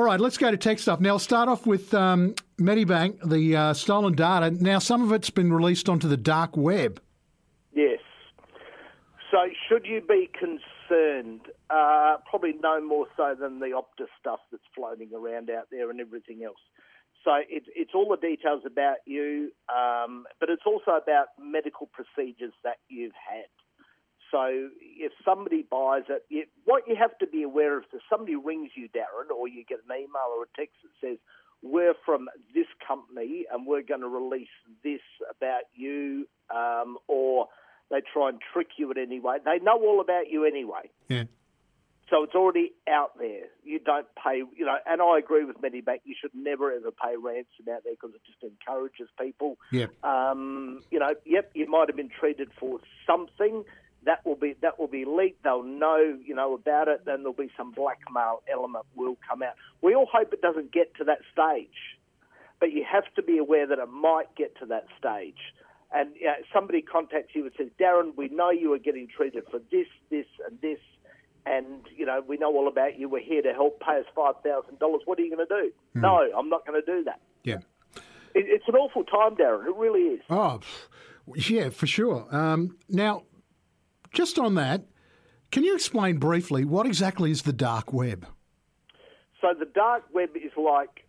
All right, let's go to tech stuff. Now, I'll start off with Medibank, the stolen data. Now, some of it's been released onto the dark web. Yes. So should you be concerned? Probably no more so than the Optus stuff that's floating around out there and everything else. So it's all the details about you, but it's also about medical procedures that you've had. So if somebody buys it, what you have to be aware of, if somebody rings you, Darren, or you get an email or a text that says, we're from this company and we're going to release this about you, or they try and trick you in any way, they know all about you anyway. Yeah. So it's already out there. You don't pay, and I agree with Medibank, you should never ever pay ransom out there because it just encourages people. Yep. You might have been treated for something. That will be leaked. They'll know, about it. Then there'll be some blackmail element will come out. We all hope it doesn't get to that stage, but you have to be aware that it might get to that stage. And somebody contacts you and says, Darren, we know you are getting treated for this, this, and this, and we know all about you. We're here to help. Pay us $5,000. What are you going to do? No, I'm not going to do that. Yeah. It's an awful time, Darren. It really is. Oh, yeah, for sure. Now, just on that, can you explain briefly what exactly is the dark web? So the dark web is like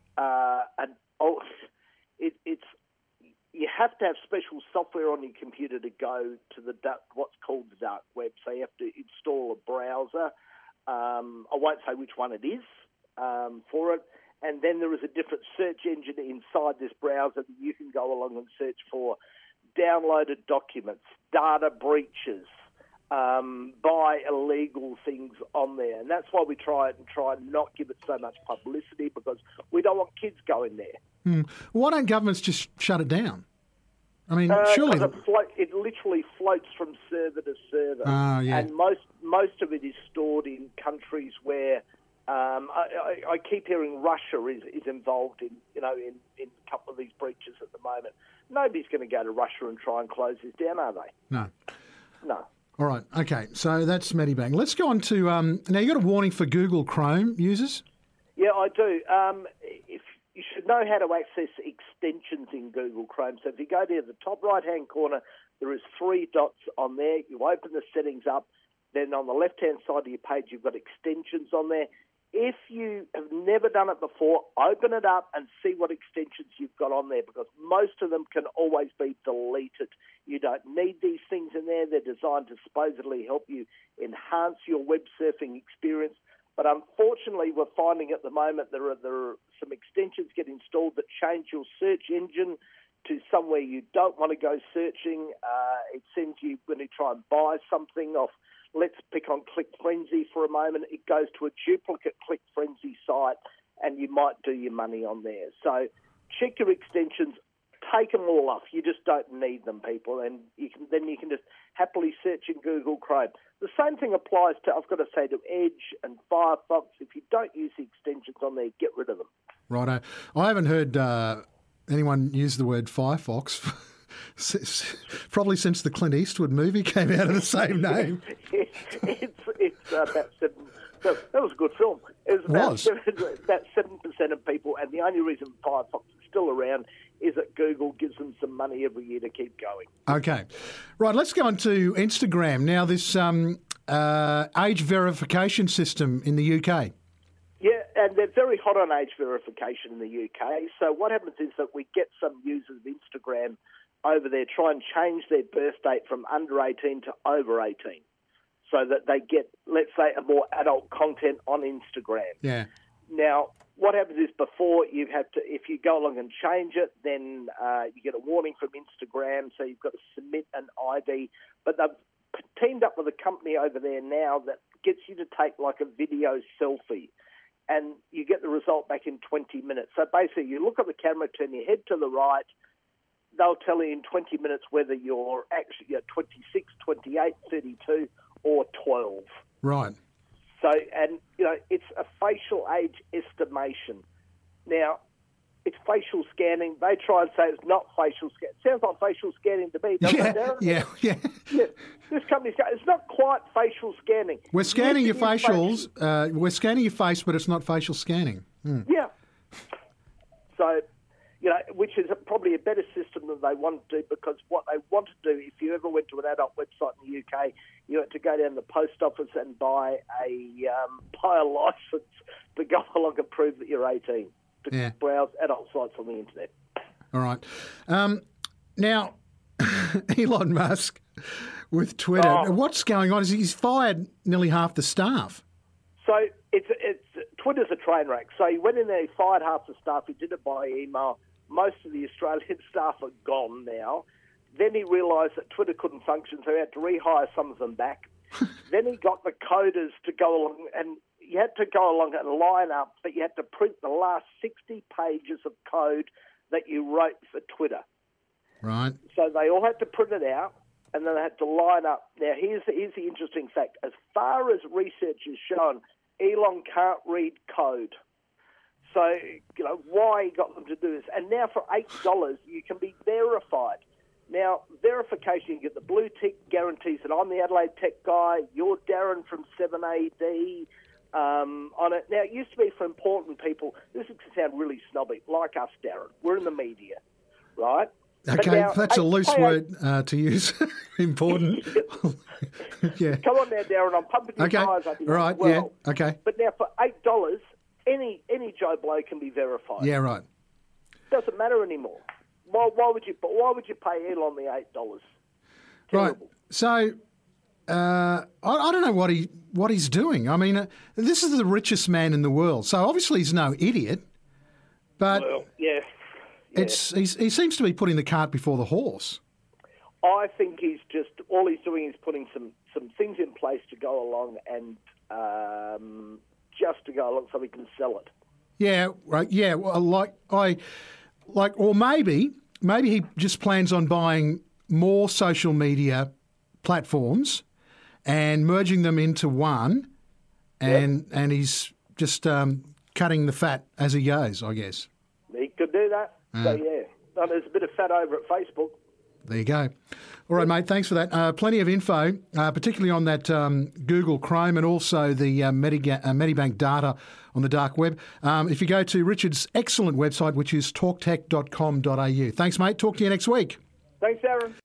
it's you have to have special software on your computer to go to what's called the dark web. So you have to install a browser. I won't say which one it is for it. And then there is a different search engine inside this browser that you can go along and search for downloaded documents, data breaches, buy illegal things on there. And that's why we try and not give it so much publicity, because we don't want kids going there. Why don't governments just shut it down? I mean, surely... It literally floats from server to server. Yeah. And most of it is stored in countries where... I keep hearing Russia is involved in a couple of these breaches at the moment. Nobody's going to go to Russia and try and close this down, are they? No. All right. Okay. So that's Medibank. Let's go on to now. You got a warning for Google Chrome users? Yeah, I do. If you should know how to access extensions in Google Chrome. So if you go to the top right-hand corner, there is 3 dots on there. You open the settings up. Then on the left-hand side of your page, you've got extensions on there. If you have never done it before, open it up and see what extensions you've got on there, because most of them can always be deleted. You don't need these things in there. They're designed to supposedly help you enhance your web surfing experience. But unfortunately, we're finding at the moment there are some extensions get installed that change your search engine to somewhere you don't want to go searching. It sends you, when you try and buy something off, let's pick on Click Frenzy for a moment, it goes to a duplicate Click Frenzy site and you might do your money on there. So check your extensions, take them all off. You just don't need them, people, and you can just happily search in Google Chrome. The same thing applies to, I've got to say, to Edge and Firefox. If you don't use the extensions on there, get rid of them. Righto. I haven't heard anyone use the word Firefox probably since the Clint Eastwood movie came out of the same name. It's about 7. So that was a good film. It was about 7% of people, and the only reason Firefox is still around is that Google gives them some money every year to keep going. Okay. Right, let's go on to Instagram. Now, this age verification system in the UK. Yeah, and they're very hot on age verification in the UK. So what happens is that we get some users of Instagram over there try and change their birth date from under 18 to over 18 so that they get, let's say, a more adult content on Instagram. Yeah. Now, what happens is before you have to, if you go along and change it, then you get a warning from Instagram, so you've got to submit an ID. But they've teamed up with a company over there now that gets you to take like a video selfie, and you get the result back in 20 minutes. So basically, you look at the camera, turn your head to the right, they'll tell you in 20 minutes whether you're actually 26, 28, 32, or 12. Right. So, and, it's a facial age estimation. Now, it's facial scanning. They try and say it's not facial scanning. Sounds like facial scanning to me, doesn't it, Darren? Yeah. Yeah. This company's going, it's not quite facial scanning. We're scanning your facials. We're scanning your face, but it's not facial scanning. Yeah. So, which is probably a better system than they want to do, because what they want to do, if you ever went to an adult website in the UK, you had to go down to the post office and buy a licence to go along and prove that you're 18 to browse adult sites on the internet. All right. Now, Elon Musk with Twitter, what's going on? He's fired nearly half the staff. So Twitter's a train wreck. So he went in there, he fired half the staff, he did it by email. Most of the Australian staff are gone now. Then he realised that Twitter couldn't function, so he had to rehire some of them back. Then he got the coders to go along, and you had to go along and line up, but you had to print the last 60 pages of code that you wrote for Twitter. Right. So they all had to print it out, and then they had to line up. Now, here's the interesting fact. As far as research has shown, Elon can't read code. So, why he got them to do this. And now for $8, you can be verified. Now, verification, you get the blue tick, guarantees that I'm the Adelaide Tech guy, you're Darren from 7AD on it. Now, it used to be for important people. This is to sound really snobby, like us, Darren. We're in the media, right? Okay, now, that's a loose word to use. Important. Yeah. Come on now, Darren. I'm pumping your tires up. Right. Well. Yeah. Okay. But now for $8, any Joe Blow can be verified. Yeah. Right. Doesn't matter anymore. Why would you pay Elon the $8? Terrible. Right. So I don't know what he's doing. I mean, this is the richest man in the world, so obviously he's no idiot. But yeah. He seems to be putting the cart before the horse. I think all he's doing is putting some things in place to go along and just to go along so he can sell it. Yeah, right. Yeah, well, or maybe he just plans on buying more social media platforms and merging them into one, and he's just cutting the fat as he goes, I guess. He could do that. So, yeah. No, there's a bit of fat over at Facebook. There you go. All right, mate, thanks for that. Plenty of info, particularly on that Google Chrome and also the Medibank data on the dark web. If you go to Richard's excellent website, which is talktech.com.au. Thanks, mate. Talk to you next week. Thanks, Aaron.